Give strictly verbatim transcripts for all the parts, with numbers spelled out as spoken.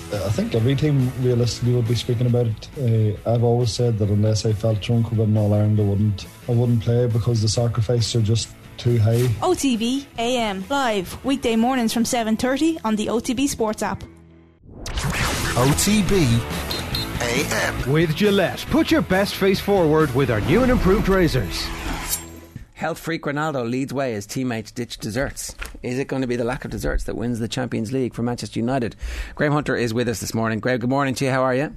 I think every team realistically would be speaking about it. Uh, I've always said that unless I felt drunk with All Ireland, I wouldn't, I wouldn't play because the sacrifices are just too high. O T B A M live weekday mornings from seven thirty on the O T B Sports app. O T B A M with Gillette. Put your best face forward with our new and improved razors. Health freak Ronaldo leads way as teammates ditch desserts. Is it going to be the lack of desserts that wins the Champions League for Manchester United? Graham Hunter is with us this morning. Graham, good morning to you. How are you?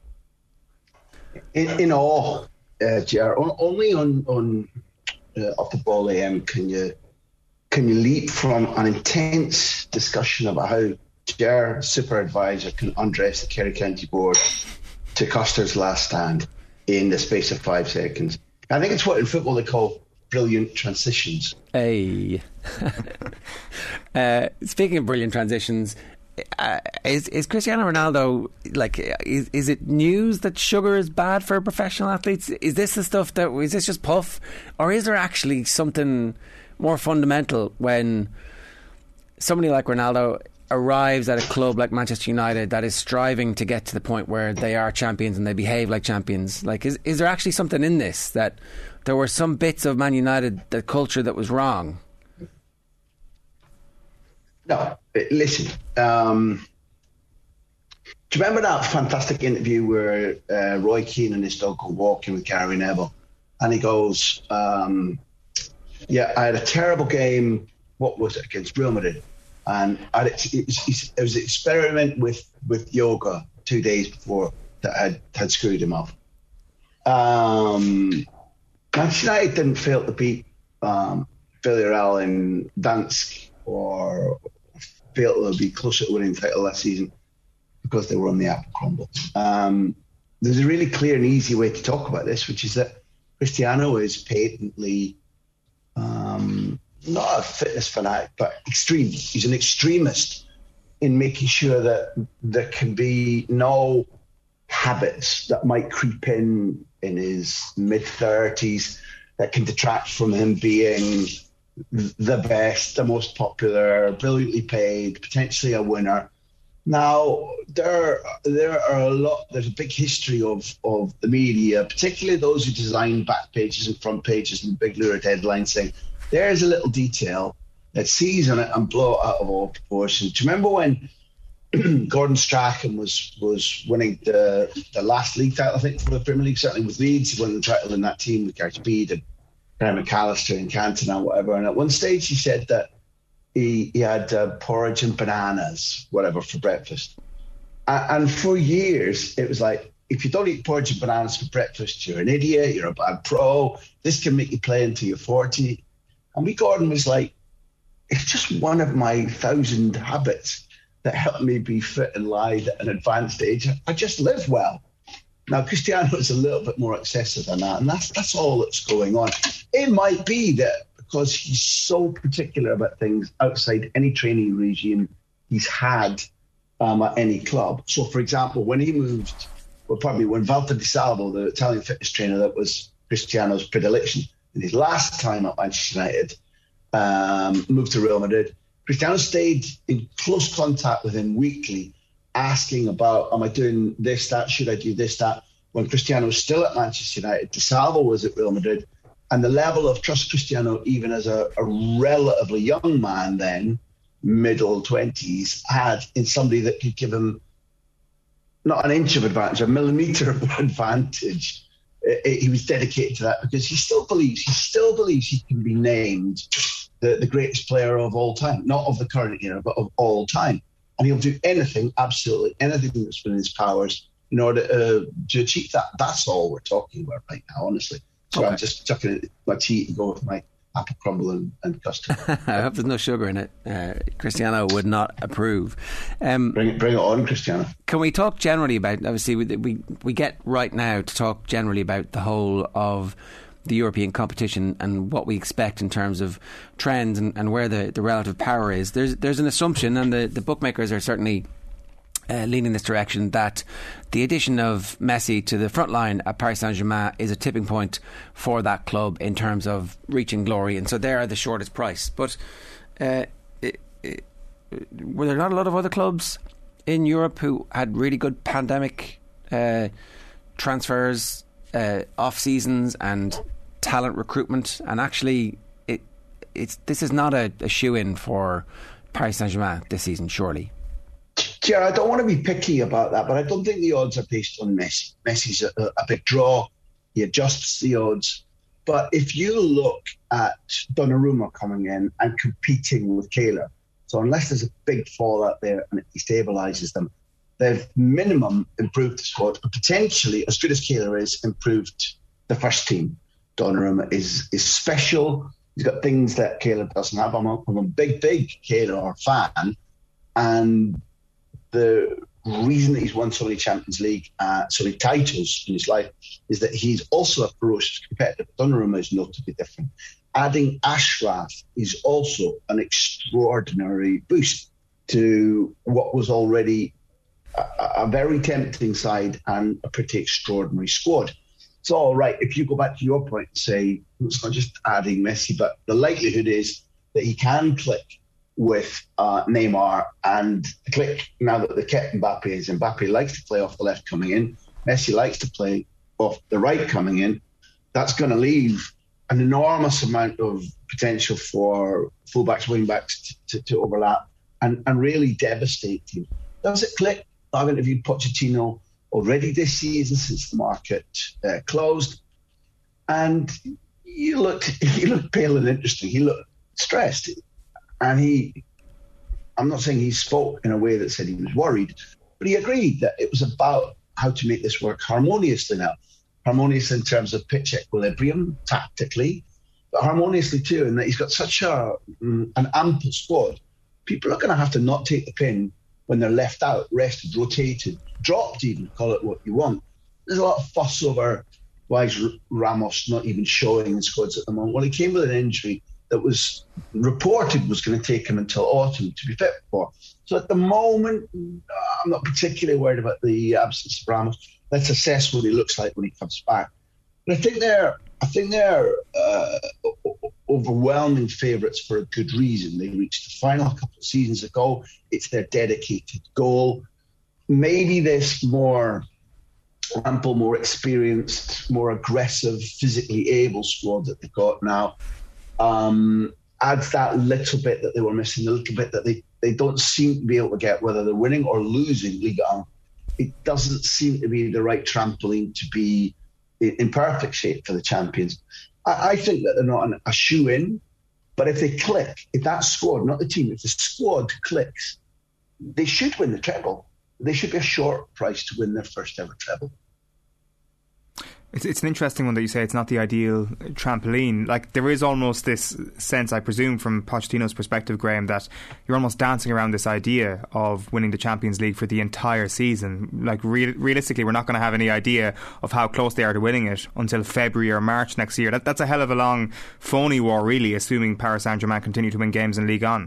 In, in awe, uh, J R. Only on on uh, Off the Ball A M can you can you leap from an intense discussion about how J R super advisor can undress the Kerry County board to Custer's last stand in the space of five seconds. I think it's what in football they call brilliant transitions. Hey. uh, speaking of brilliant transitions, uh, is is Cristiano Ronaldo, like, is, is it news that sugar is bad for professional athletes? Is this the stuff that, is this just puff? Or is there actually something more fundamental when somebody like Ronaldo arrives at a club like Manchester United that is striving to get to the point where they are champions and they behave like champions? Like, is is there actually something in this, that there were some bits of Man United, the culture, that was wrong? No, listen. Um, do you remember that fantastic interview where uh, Roy Keane and his dog go walking with Gary Neville, and he goes, um, "Yeah, I had a terrible game. What was it, against Real Madrid? And I, it, it, it was an experiment with, with yoga two days before that had, had screwed him up." Um, Manchester United didn't fail to beat um, Villarreal in Dansk or fail to be closer to winning the title last season because they were on the apple crumble. Um, there's a really clear and easy way to talk about this, which is that Cristiano is patently um, not a fitness fanatic, but extreme. He's an extremist in making sure that there can be no habits that might creep in in his mid-thirties that can detract from him being the best, the most popular, brilliantly paid, potentially a winner. Now, there there are a lot, there's a big history of, of the media, particularly those who design back pages and front pages and big lurid headlines saying, there's a little detail that sees on it and blow it out of all proportion. Do you remember when Gordon Strachan was was winning the the last league title, I think, for the Premier League, certainly with Leeds? He won the title in that team with Gary Speed and Graham McAllister and Cantona and whatever. And at one stage he said that he, he had uh, porridge and bananas, whatever, for breakfast. And, and for years it was like, if you don't eat porridge and bananas for breakfast, you're an idiot, you're a bad pro, this can make you play until you're forty. And Wee Gordon was like, it's just one of my thousand habits that helped me be fit and live at an advanced age. I just live well. Now, Cristiano is a little bit more excessive than that, and that's that's all that's going on. It might be that because he's so particular about things outside any training regime he's had um, at any club. So, for example, when he moved, well, probably when Walter Di Salvo, the Italian fitness trainer that was Cristiano's predilection, in his last time at Manchester United, um, moved to Real Madrid, Cristiano stayed in close contact with him weekly, asking about, am I doing this, that, should I do this, that? When Cristiano was still at Manchester United, Di Salvo was at Real Madrid, and the level of trust Cristiano, even as a, a relatively young man then, middle twenties, had in somebody that could give him not an inch of advantage, a millimetre of advantage. It, it, he was dedicated to that because he still believes, he still believes he can be named the, the greatest player of all time, not of the current era, but of all time. And he'll do anything, absolutely anything that's within his powers in order uh, to achieve that. That's all we're talking about right now, honestly. So okay. I'm just chucking my tea to go with my apple crumble and, and custard. I hope there's no sugar in it. Uh, Cristiano would not approve. Um, bring it, bring it on, Cristiano. Can we talk generally about, obviously we, we we get right now to talk generally about the whole of the European competition and what we expect in terms of trends and, and where the, the relative power is. There's there's an assumption, and the, the bookmakers are certainly uh, leaning this direction, that the addition of Messi to the front line at Paris Saint-Germain is a tipping point for that club in terms of reaching glory, and so they are the shortest price. But uh, it, it, were there not a lot of other clubs in Europe who had really good pandemic uh, transfers, uh, off seasons, and talent recruitment, and actually, it it's this is not a, a shoe-in for Paris Saint-Germain this season, surely. Yeah, I don't want to be picky about that, but I don't think the odds are based on Messi. Messi's a, a big draw. He adjusts the odds. But if you look at Donnarumma coming in and competing with Kehler, so unless there's a big fallout there and it destabilises them, they've minimum improved the squad, and potentially, as good as Kehler is, improved the first team. Donnarumma is is special. He's got things that Kehler doesn't have. I'm a, I'm a big, big Kehler fan, and the reason that he's won so many Champions League, uh, so many titles in his life, is that he's also a ferocious competitor. Donnarumma is notably different. Adding Ashraf is also an extraordinary boost to what was already a, a very tempting side and a pretty extraordinary squad. It's all right. If you go back to your point and say, it's not just adding Messi, but the likelihood is that he can click with uh, Neymar and click now that they kept Mbappe, is Mbappe likes to play off the left coming in. Messi likes to play off the right coming in. That's going to leave an enormous amount of potential for fullbacks, wingbacks to, to, to overlap and, and really devastate teams. Does it click? I've interviewed Pochettino already this season since the market uh, closed, and you looked he looked pale and interesting. He looked stressed, and he I'm not saying he spoke in a way that said he was worried, but he agreed that it was about how to make this work harmoniously now. Harmonious in terms of pitch equilibrium, tactically, but harmoniously too, in that he's got such a an ample squad. People are going to have to not take the pin when they're left out, rested, rotated, dropped even, call it what you want. There's a lot of fuss over why is Ramos not even showing in squads at the moment. Well, he came with an injury that was reported was going to take him until autumn to be fit for. So at the moment, I'm not particularly worried about the absence of Ramos. Let's assess what he looks like when he comes back. But I think they're, I think they're uh, overwhelming favourites for a good reason. They reached the final a couple of seasons ago. It's their dedicated goal. Maybe this more ample, more experienced, more aggressive, physically able squad that they've got now um, adds that little bit that they were missing, a little bit that they, they don't seem to be able to get, whether they're winning or losing Ligue one. It doesn't seem to be the right trampoline to be in perfect shape for the champions. I, I think that they're not an, a shoe-in, but if they click, if that squad, not the team, if the squad clicks, they should win the treble. They should be a short price to win their first ever treble. It's, it's an interesting one that you say it's not the ideal trampoline. Like, there is almost this sense, I presume, from Pochettino's perspective, Graham, that you're almost dancing around this idea of winning the Champions League for the entire season. Like, re- realistically, we're not going to have any idea of how close they are to winning it until February or March next year. That, that's a hell of a long phony war, really, assuming Paris Saint-Germain continue to win games in Ligue one.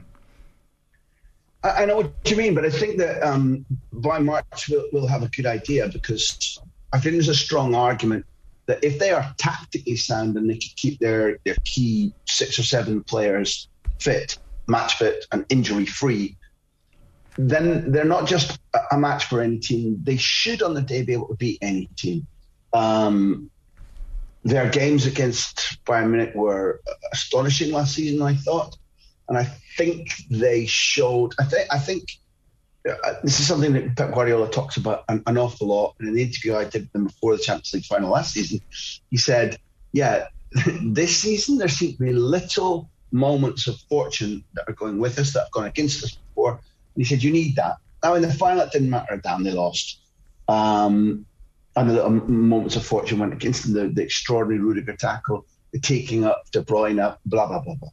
I know what you mean, but I think that um, by March we'll, we'll have a good idea, because I think there's a strong argument that if they are tactically sound and they can keep their, their key six or seven players fit, match fit and injury free, then they're not just a match for any team. They should on the day be able to beat any team. Um, their games against Bayern Munich were astonishing last season, I thought. And I think they showed, I, th- I think uh, this is something that Pep Guardiola talks about an, an awful lot. In an interview I did with him before the Champions League final last season, he said, yeah, this season there seem to be little moments of fortune that are going with us, that have gone against us before. And he said, you need that. Now, in the final, it didn't matter, damn, they lost. Um, and the little moments of fortune went against them, the, the extraordinary Rudiger tackle, the taking up De Bruyne, blah, blah, blah, blah.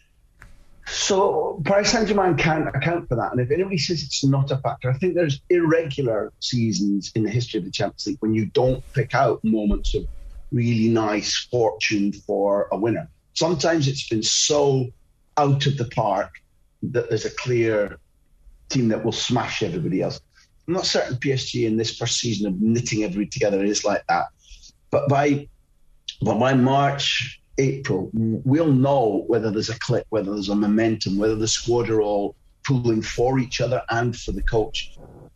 So Paris Saint-Germain can't account for that. And if anybody says it's not a factor, I think there's irregular seasons in the history of the Champions League when you don't pick out moments of really nice fortune for a winner. Sometimes it's been so out of the park that there's a clear team that will smash everybody else. I'm not certain P S G in this first season of knitting everybody together is like that. But by, but by March... April, we'll know whether there's a click, whether there's a momentum, whether the squad are all pulling for each other and for the coach.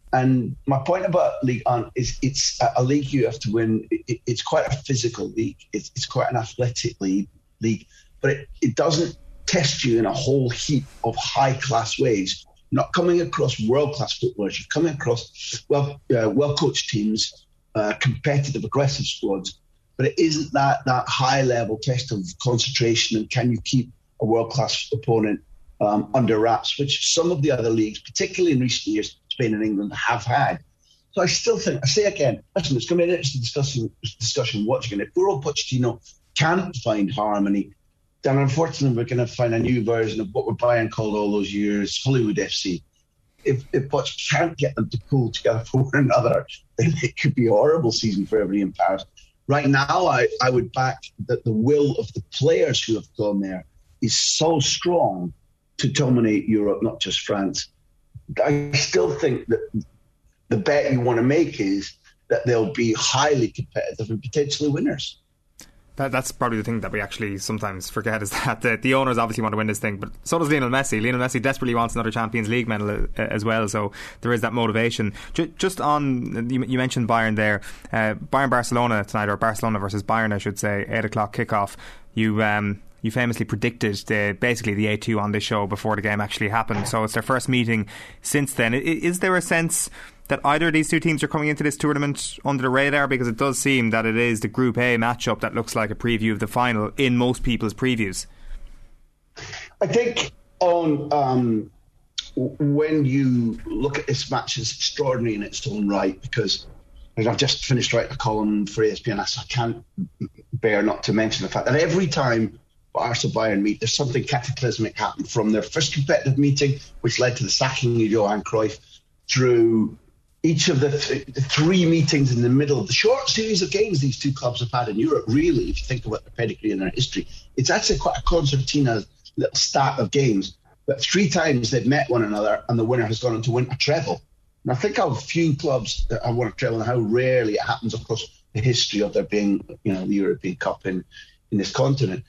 And my point about League One is it's a league you have to win. It, it's quite a physical league. It's, it's quite an athletic league, league but it, it doesn't test you in a whole heap of high-class ways. You're not coming across world-class footballers. You're coming across well, uh, well-coached teams, uh, competitive, aggressive squads. But it isn't that, that high-level test of concentration and can you keep a world-class opponent um, under wraps, which some of the other leagues, particularly in recent years, Spain and England, have had. So I still think, I say again, listen, it's going to be an interesting discussion, discussion watching it. If Mauricio Pochettino can't find harmony, then unfortunately we're going to find a new version of what we're Bayern called all those years, Hollywood F C. If, if Poch can't get them to pull together for one another, then it could be a horrible season for everybody in Paris. Right now, I, I would back that the will of the players who have gone there is so strong to dominate Europe, not just France. I still think that the bet you want to make is that they'll be highly competitive and potentially winners. That, that's probably the thing that we actually sometimes forget is that the, the owners obviously want to win this thing, but so does Lionel Messi. Lionel Messi desperately wants another Champions League medal uh, as well, so there is that motivation. Just, just on, you, you mentioned Bayern there, uh, Bayern-Barcelona tonight, or Barcelona versus Bayern, I should say, eight o'clock kickoff. You um, you famously predicted the, basically the eight two on this show before the game actually happened, so it's their first meeting since then. Is there a sense that either of these two teams are coming into this tournament under the radar? Because it does seem that it is the Group A matchup that looks like a preview of the final in most people's previews. I think on um, when you look at this match, it's extraordinary in its own right, because I've just finished writing a column for E S P N, so I can't bear not to mention the fact that every time Barca Bayern meet, there's something cataclysmic happen, from their first competitive meeting, which led to the sacking of Johan Cruyff, through each of the, th- the three meetings in the middle of the short series of games these two clubs have had in Europe. Really, if you think about their pedigree and their history, it's actually quite a concertina little stat of games. But three times they've met one another and the winner has gone on to win a treble. And I think how few clubs have won a treble and how rarely it happens across the history of there being, you know, the European Cup in, in this continent.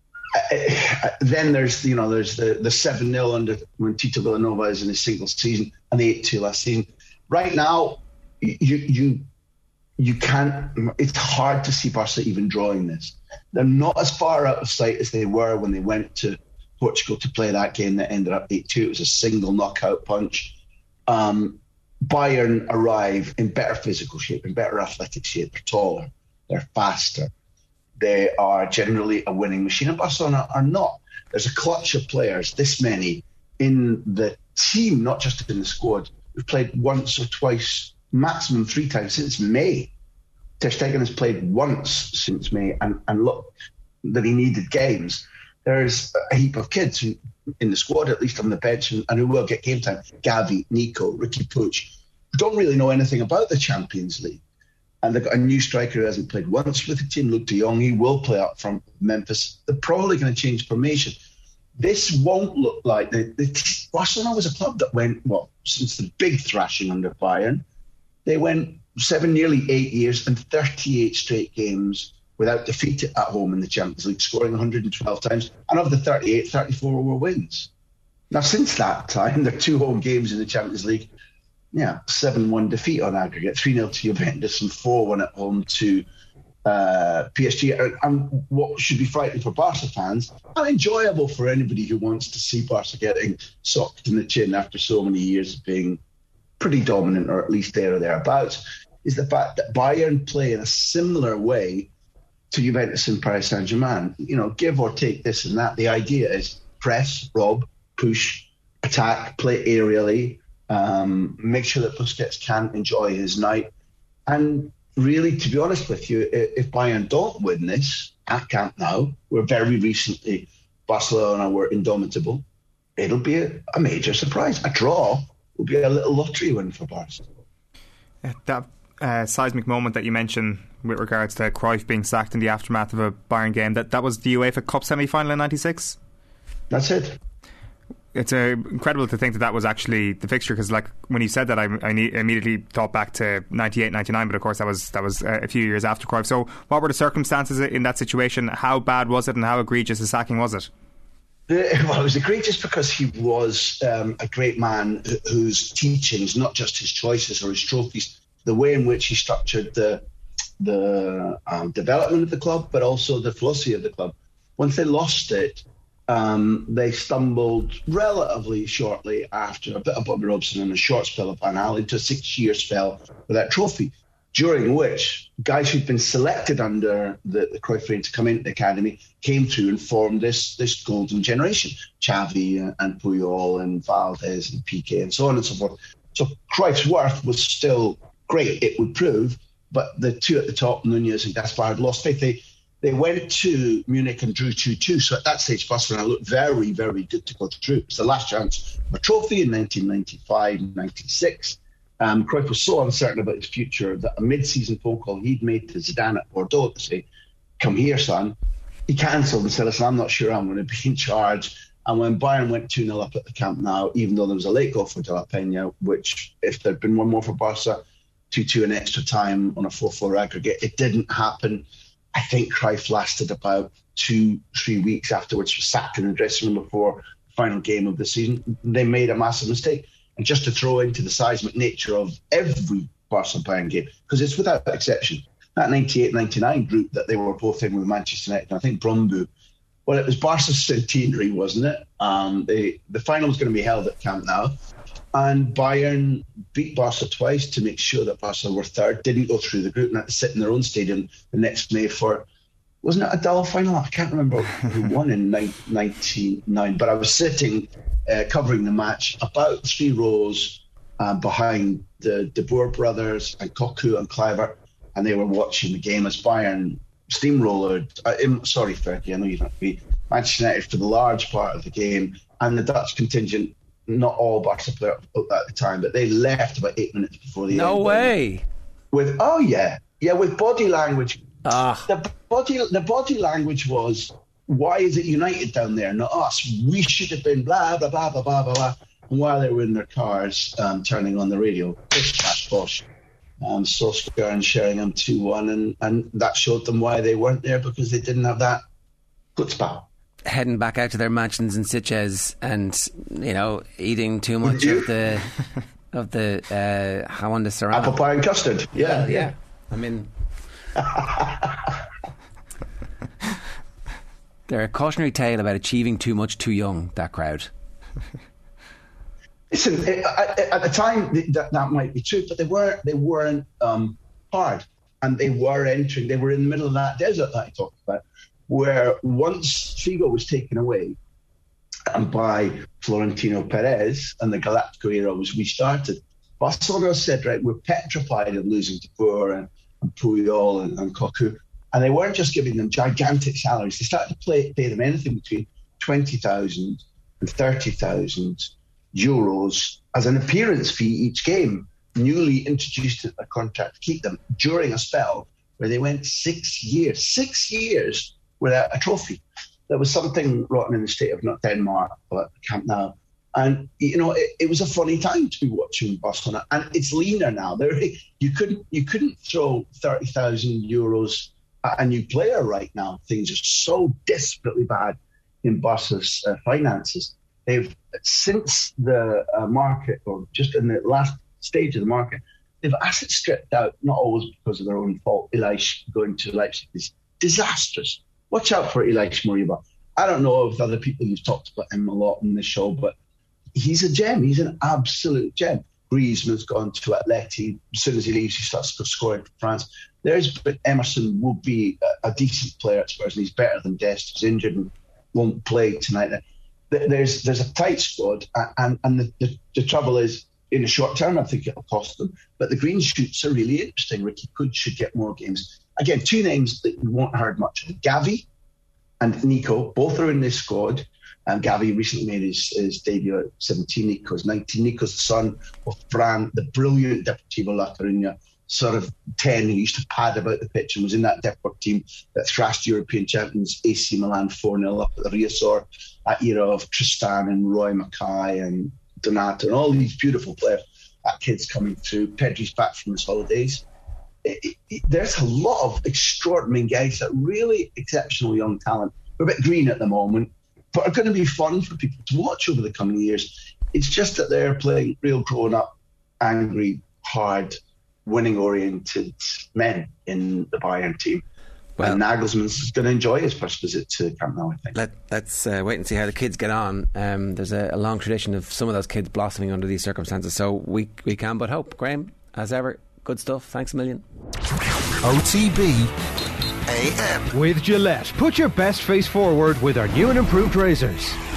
Uh, then there's, you know, there's the the seven nil under when Tito Villanova is in his single season, and the eight two last season. Right now, you you you can't. It's hard to see Barca even drawing this. They're not as far out of sight as they were when they went to Portugal to play that game that ended up eight two. It was a single knockout punch. Um, Bayern arrive in better physical shape, in better athletic shape. They're taller, they're faster. They are generally a winning machine, and Barcelona are not. There's a clutch of players, this many, in the team, not just in the squad, who've played once or twice, maximum three times since May. Ter Stegen has played once since May, and, and look, that he needed games. There's a heap of kids who, in the squad, at least on the bench, and, and who will get game time. Gavi, Nico, Ricky Puig, who don't really know anything about the Champions League. And they've got a new striker who hasn't played once with the team, Luke de Jong. He will play up from Memphis. They're probably going to change formation. This won't look like... The, the, Barcelona was a club that went, well, since the big thrashing under Bayern, they went seven, nearly eight years and thirty-eight straight games without defeat at home in the Champions League, scoring one hundred twelve times. And of the thirty-eight, thirty-four were wins. Now, since that time, their two home games in the Champions League, yeah, seven one defeat on aggregate, three nil to Juventus and four one at home to uh, P S G. And what should be frightening for Barca fans, and enjoyable for anybody who wants to see Barca getting socked in the chin after so many years of being pretty dominant, or at least there or thereabouts, is the fact that Bayern play in a similar way to Juventus and Paris Saint-Germain. You know, give or take this and that. The idea is press, rob, push, attack, play aerially, Um, make sure that Busquets can enjoy his night. And really, to be honest with you, if Bayern don't win this at Camp Nou, where very recently Barcelona were indomitable, it'll be a, a major surprise. A draw will be a little lottery win for Barca. That uh, seismic moment that you mentioned with regards to Cruyff being sacked in the aftermath of a Bayern game, that, that was the UEFA Cup semi-final in ninety-six? That's it. It's uh, incredible to think that that was actually the fixture, because like when you said that, I, I immediately thought back to ninety-eight ninety-nine, but of course that was that was a few years after Cruyff. So what were the circumstances in that situation? How bad was it, and how egregious the sacking was it? Well, it was great just because he was um, a great man whose teachings, not just his choices or his trophies, the way in which he structured the the um, development of the club, but also the philosophy of the club. Once they lost it, um, they stumbled relatively shortly after a bit of Bobby Robson and a short spell of Van Gaal into a six-year spell without trophy, during which guys who'd been selected under the, the Cruyff reign to come into the academy came through and formed this this golden generation. Xavi and, and Puyol and Valdez and Piqué and so on and so forth. So Cruyff's worth was still great, it would prove, but the two at the top, Nunez and Gaspar, had lost faith. They, they went to Munich and drew two two. So at that stage, Barcelona looked very, very good to go through. It was the last chance of a trophy in nineteen ninety-five, ninety-six. Um, Cruyff was so uncertain about his future that a mid-season phone call he'd made to Zidane at Bordeaux to say, come here, son, he cancelled and said, listen, I'm not sure I'm going to be in charge. And when Bayern went two nil up at the Camp Nou, even though there was a late goal for De La Peña, which if there'd been one more for Barca, two two in extra time on a four four aggregate, it didn't happen. I think Cruyff lasted about two, three weeks afterwards, was sacked in the dressing room before the final game of the season. They made a massive mistake. And just to throw into the seismic nature of every Barca Bayern game, because it's without exception, that ninety-eight ninety-nine group that they were both in with Manchester United, and I think Brøndby, well, it was Barca's centenary, wasn't it? Um, they, the final was going to be held at Camp Nou, and Bayern beat Barca twice to make sure that Barca were third, didn't go through the group, and had to sit in their own stadium the next May for, wasn't it a dull final? I can't remember who won in ninety-nine, but I was sitting uh, covering the match about three rows uh, behind the De Boer brothers and Cocu and Kluivert, and they were watching the game as Bayern steamrollered. Uh, sorry, Fergie, I know you don't be Manchester United for the large part of the game, and the Dutch contingent, not all Barca players at the time, but they left about eight minutes before the no end. No way. With oh yeah, yeah, with body language. Ah. The body, the body language was, why is it United down there, not us? We should have been blah, blah, blah, blah, blah, blah. And while they were in their cars, um, turning on the radio, bish, bash, bosh, um, Solskjaer and Sheringham two one, and, and that showed them why they weren't there, because they didn't have that chutzpah. Heading back out to their mansions in Sitges and, you know, eating too much of the, of the, uh, how on the Serrano. Apple pie and custard, yeah. Well, yeah. I mean... They're a cautionary tale about achieving too much too young, that crowd. Listen, at the time that, that might be true, but they weren't they weren't um, hard, and they were entering, they were in the middle of that desert that I talked about, where once Figo was taken away and by Florentino Perez and the Galactico era was restarted, Barcelona said, right, we're petrified of losing De Boer and and Puyol and, and Cocu, and they weren't just giving them gigantic salaries. They started to play, pay them anything between twenty thousand and thirty thousand euros as an appearance fee each game, newly introduced to a contract to keep them during a spell where they went six years, six years without a trophy. There was something rotten in the state of not Denmark, but Camp Nou. And, you know, it, it was a funny time to be watching Barcelona. And it's leaner now. There, you couldn't you couldn't throw thirty thousand euros at a new player right now. Things are so desperately bad in Barca's uh, finances. They've, since the uh, market, or just in the last stage of the market, they've assets stripped out, not always because of their own fault. Ilaix going to Leipzig is disastrous. Watch out for Ilaix Moriba. I don't know if other people you've talked about him a lot in this show, but he's a gem. He's an absolute gem. Griezmann's gone to Atleti. As soon as he leaves, he starts scoring for France. There's, but Emerson will be a, a decent player at Spurs, and he's better than Dest, who's injured and won't play tonight. There's there's a tight squad, and, and the, the, the trouble is, in the short term, I think it'll cost them. But the green shoots are really interesting. Ricky Puig should get more games. Again, two names that you won't heard much of. Gavi and Nico, both are in this squad. And Gavi recently made his, his debut at seventeen. Nico's nineteen. Nico's the son of Fran, the brilliant Deportivo La Coruña, sort of ten, who used to pad about the pitch and was in that Deport team that thrashed European champions A C Milan four nil up at the Riazor, that era of Tristan and Roy Mackay and Donato and all these beautiful players. That kid's coming through. Pedri's back from his holidays. It, it, it, there's a lot of extraordinary guys, that really exceptional young talent. We're a bit green at the moment. but are going to be fun for people to watch over the coming years. It's just that they're playing real grown-up, angry, hard, winning-oriented men in the Bayern team. Well, and Nagelsmann's going to enjoy his first visit to Camp Nou, I think. Let, let's uh, wait and see how the kids get on. Um, there's a, a long tradition of some of those kids blossoming under these circumstances, so we we can but hope. Graham, as ever, good stuff. Thanks a million. O T B A M. With Gillette, put your best face forward with our new and improved razors.